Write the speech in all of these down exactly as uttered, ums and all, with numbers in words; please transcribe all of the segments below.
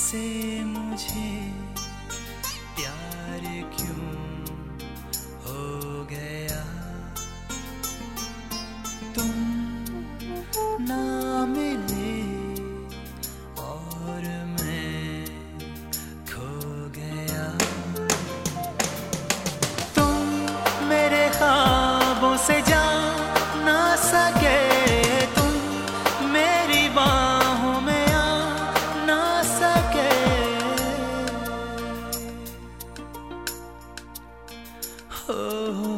से मुझे प्यार क्यों हो गया, तुम ना मिले और मैं खो गया। तुम मेरे ख्वाबों से जा ना सके, तुम मेरी बाहों में आ ना सके। हो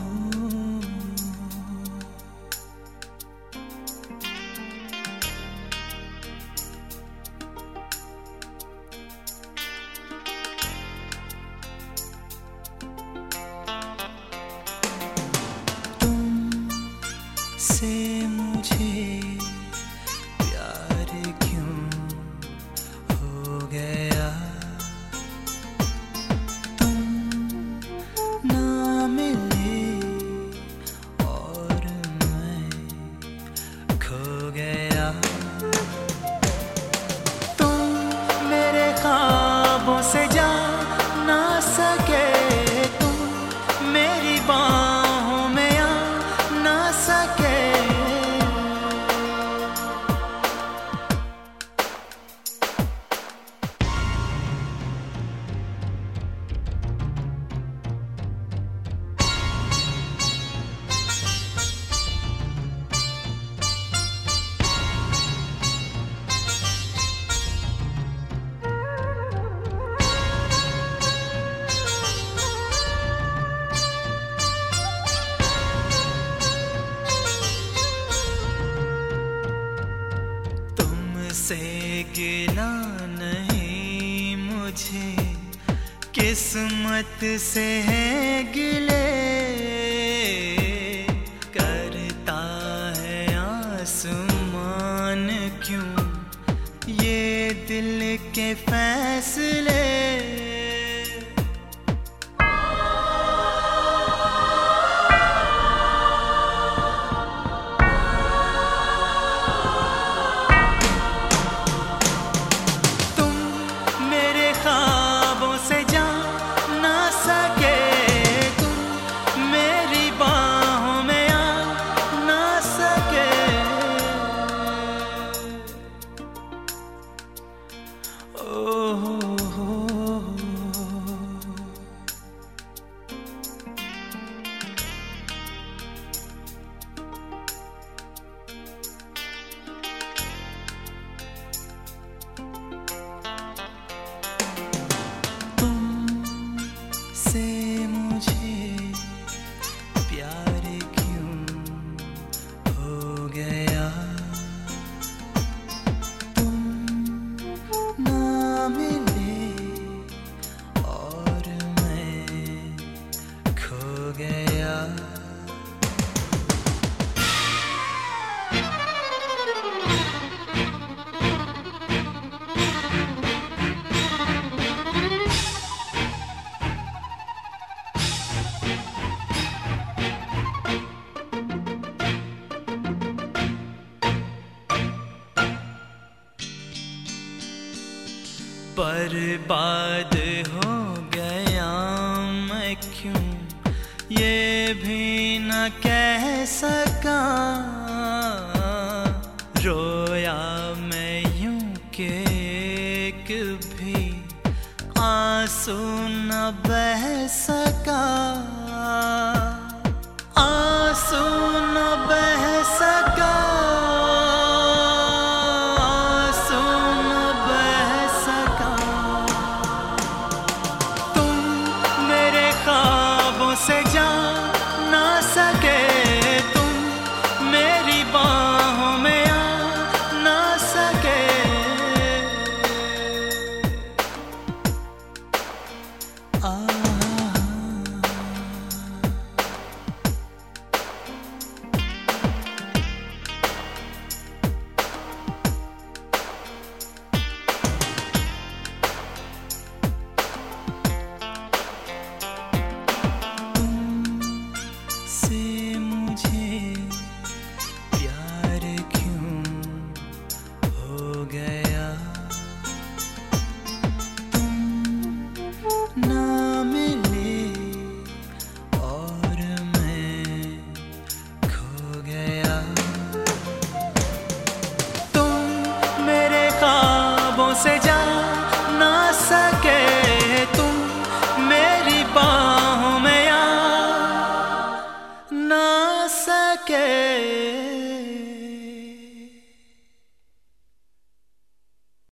से मुझे प्यार क्यों हो गया, तुम ना मिले और मैं खो गया। तुम मेरे ख्वाबों से जा ना सके, तुम मेरी बाहों में आ ना सके। से गिला नहीं मुझे, किस्मत से है गिले। करता है आसमान क्यों ये दिल के फैसले। से मुझे प्यार क्यों हो गया, तुम ना मिले और मैं खो गया। बर्बाद हो गया मैं क्यों ये भी न कह सका। रोया मैं यूं कि एक भी आंसू न बह सका।